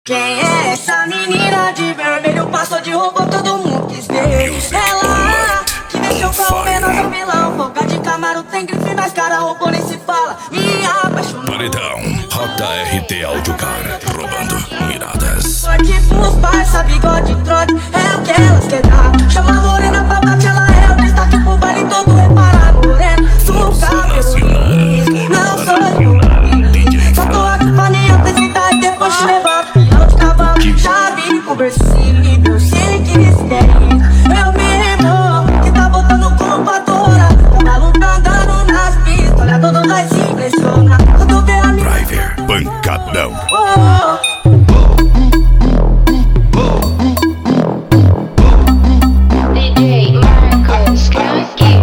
Quem é essa menina de vermelho? Passou de robô, todo mundo quis ver. Ela que mexeu com o menor do vilão. Boca de Camaro, tem grife nas cara, robô nem se fala. Me apaixonou. Paredão, Rota RT Audiocar, roubando miradas. Forte pros parça, bigode, trote, é o que elas querem dar. Chama a morena pra bate, ela é o destaque pro baile todo reparar. Morena, suca, não sou só tô aqui pra me apresentar e depois te levar. Chave, conversível, sei que mistério. Eu me lembro que tá botando culpa toda. O maluco tá andando nas pistas, olha todo nós se impressiona. Quando vê a minha Driver, pancadão. DJ Marcos Cranky.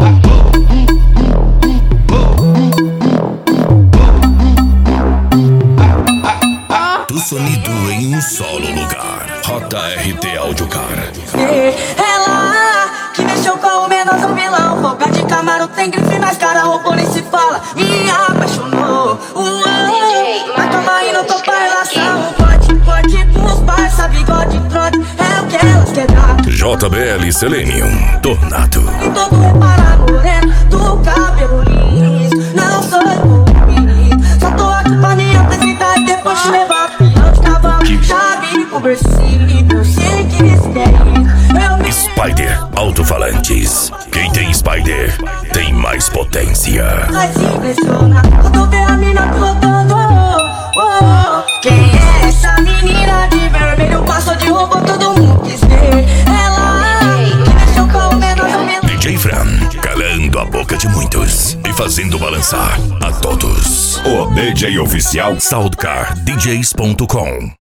Do sonido em um solo lugar. Rota RT Audiocar. Ela que mexeu com o menor do vilão. Boca de Camaro, tem grife nas cara, robô nem se fala. Me apaixonou. Mas calma aí, não tô pra relação. Forte pros parça, bigode, trote, é o que elas querem dar. JBL Selenium, Tornado. E todo reparar, morena, do cabelo liso. Não sou bonito, só tô aqui pra me apresentar e depois te levar. Pilão de cavalo, chave, conversível, sei que mistério. Eu me Spider Alto-falantes. Quem tem Spider tem mais potência. Mas impressiona quando vê a mina pilotando. Quem é essa menina de vermelho? Passou de robô, todo mundo quis ver. Ela que mexeu com o menor do vilão. DJ Fran, calando a boca de muitos e fazendo balançar a todos. O DJ oficial SoundcarDJs.com.